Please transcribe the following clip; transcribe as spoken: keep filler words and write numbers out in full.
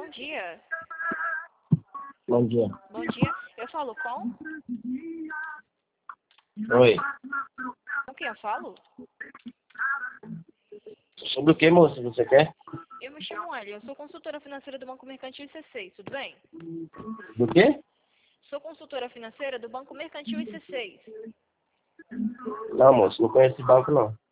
bom dia. Bom dia. Bom dia. Eu falo com? Oi. Com quem eu falo? Sobre o que, moça, você quer? Eu me chamo Elia, eu sou consultora financeira do Banco Mercantil C seis, tudo bem? Do quê? Sou consultora financeira do Banco Mercantil C seis. Não, moço, não conheço esse banco, não.